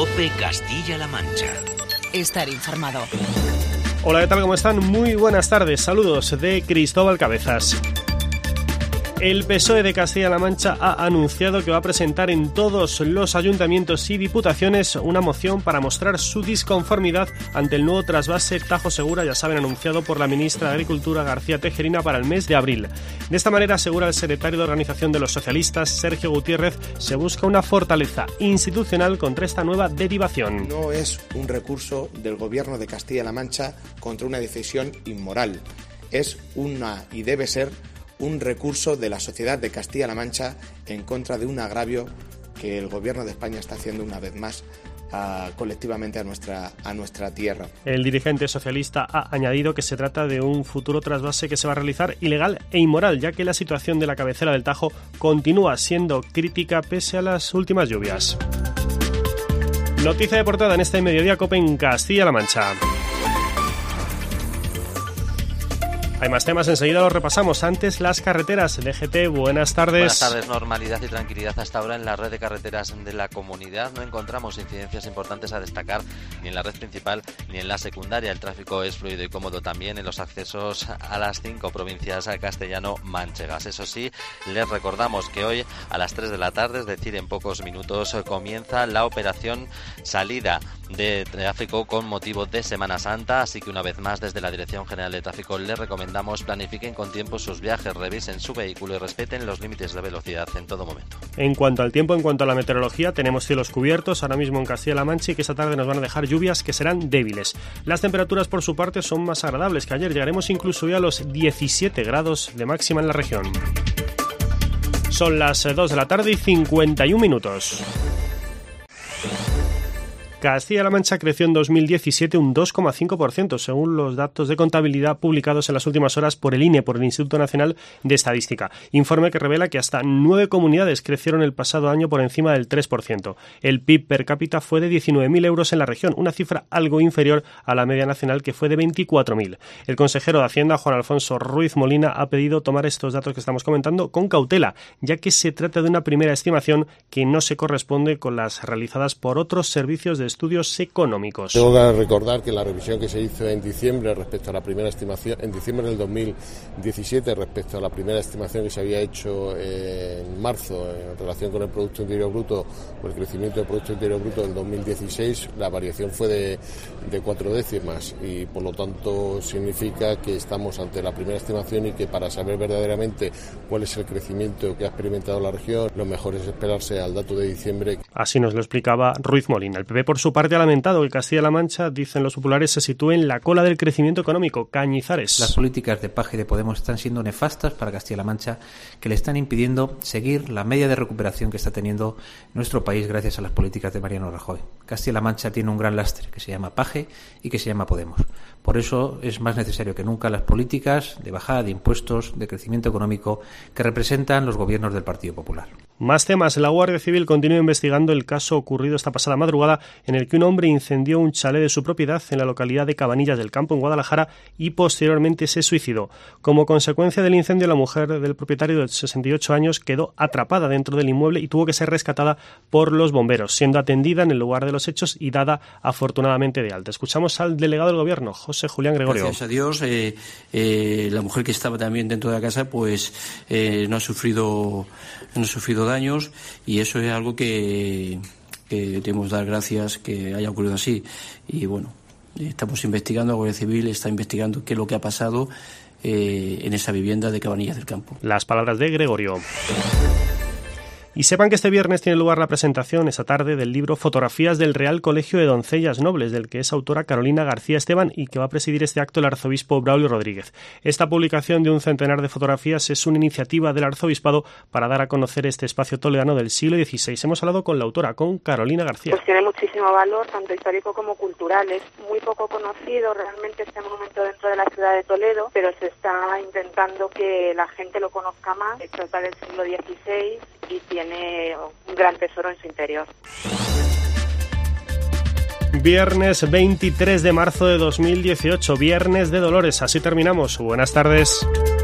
COPE Castilla-La Mancha. Estar informado. Hola, ¿qué tal? ¿Cómo están? Muy buenas tardes. Saludos de Cristóbal Cabezas. El PSOE de Castilla-La Mancha ha anunciado que va a presentar en todos los ayuntamientos y diputaciones una moción para mostrar su disconformidad ante el nuevo trasvase Tajo Segura, ya saben, anunciado por la ministra de Agricultura García Tejerina para el mes de abril. De esta manera, asegura el secretario de Organización de los Socialistas, Sergio Gutiérrez, se busca una fortaleza institucional contra esta nueva derivación. No es un recurso del Gobierno de Castilla-La Mancha contra una decisión inmoral. Es y debe ser un recurso de la sociedad de Castilla-La Mancha en contra de un agravio que el Gobierno de España está haciendo una vez más colectivamente a nuestra tierra. El dirigente socialista ha añadido que se trata de un futuro trasvase que se va a realizar ilegal e inmoral, ya que la situación de la cabecera del Tajo continúa siendo crítica pese a las últimas lluvias. Noticia de portada en este Mediodía COPE en Castilla-La Mancha. Hay más temas, enseguida los repasamos. Antes, las carreteras. DGT, buenas tardes. Buenas tardes. Normalidad y tranquilidad hasta ahora en la red de carreteras de la comunidad. No encontramos incidencias importantes a destacar ni en la red principal ni en la secundaria. El tráfico es fluido y cómodo también en los accesos a las 5 provincias castellano-manchegas. Eso sí, les recordamos que hoy a las 3 de la tarde, es decir, en pocos minutos, comienza la operación salida de tráfico con motivo de Semana Santa. Así que una vez más, desde la Dirección General de Tráfico les recomendamos planifiquen con tiempo sus viajes, revisen su vehículo y respeten los límites de velocidad en todo momento. En cuanto al tiempo, en cuanto a la meteorología, tenemos cielos cubiertos ahora mismo en Castilla-La Mancha y que esta tarde nos van a dejar lluvias que serán débiles. Las temperaturas por su parte son más agradables que ayer, llegaremos incluso ya a los 17 grados de máxima en la región. Son las 2 de la tarde y 51 minutos. Castilla-La Mancha creció en 2017 un 2,5%, según los datos de contabilidad publicados en las últimas horas por el INE, por el Instituto Nacional de Estadística. Informe que revela que hasta 9 comunidades crecieron el pasado año por encima del 3%. El PIB per cápita fue de 19.000 euros en la región, una cifra algo inferior a la media nacional, que fue de 24.000. El consejero de Hacienda, Juan Alfonso Ruiz Molina, ha pedido tomar estos datos que estamos comentando con cautela, ya que se trata de una primera estimación que no se corresponde con las realizadas por otros servicios de estudios económicos. Tengo que recordar que la revisión que se hizo en diciembre respecto a la primera estimación, en diciembre del 2017, respecto a la primera estimación que se había hecho en marzo en relación con el Producto Interior Bruto, o el crecimiento del Producto Interior Bruto del 2016, la variación fue de 4 décimas y por lo tanto significa que estamos ante la primera estimación y que para saber verdaderamente cuál es el crecimiento que ha experimentado la región, lo mejor es esperarse al dato de diciembre. Así nos lo explicaba Ruiz Molina. El PP, por su parte, ha lamentado que Castilla-La Mancha, dicen los populares, se sitúe en la cola del crecimiento económico. Cañizares. Las políticas de Paje y de Podemos están siendo nefastas para Castilla-La Mancha, que le están impidiendo seguir la media de recuperación que está teniendo nuestro país gracias a las políticas de Mariano Rajoy. Castilla-La Mancha tiene un gran lastre que se llama Paje y que se llama Podemos. Por eso es más necesario que nunca las políticas de bajada de impuestos, de crecimiento económico que representan los gobiernos del Partido Popular. Más temas. La Guardia Civil continúa investigando el caso ocurrido esta pasada madrugada en el que un hombre incendió un chalet de su propiedad en la localidad de Cabanillas del Campo, en Guadalajara, y posteriormente se suicidó. Como consecuencia del incendio, la mujer del propietario de 68 años quedó atrapada dentro del inmueble y tuvo que ser rescatada por los bomberos, siendo atendida en el lugar de los hechos y dada afortunadamente de alta. Escuchamos al delegado del Gobierno, José Julián Gregorio. Gracias a Dios, la mujer que estaba también dentro de la casa pues no ha sufrido daños, y eso es algo que debemos dar gracias que haya ocurrido así. Y bueno, estamos investigando, la Guardia Civil está investigando qué es lo que ha pasado en esa vivienda de Cabanillas del Campo. Las palabras de Gregorio. Y sepan que este viernes tiene lugar la presentación, esta tarde, del libro Fotografías del Real Colegio de Doncellas Nobles, del que es autora Carolina García Esteban y que va a presidir este acto el arzobispo Braulio Rodríguez. Esta publicación de un centenar de fotografías es una iniciativa del arzobispado para dar a conocer este espacio toledano del siglo XVI. Hemos hablado con la autora, con Carolina García. Pues tiene muchísimo valor, tanto histórico como cultural. Es muy poco conocido realmente este monumento dentro de la ciudad de Toledo, pero se está intentando que la gente lo conozca más. Esto es del siglo XVI y tiene un gran tesoro en su interior. Viernes 23 de marzo de 2018, Viernes de Dolores. Así terminamos. Buenas tardes.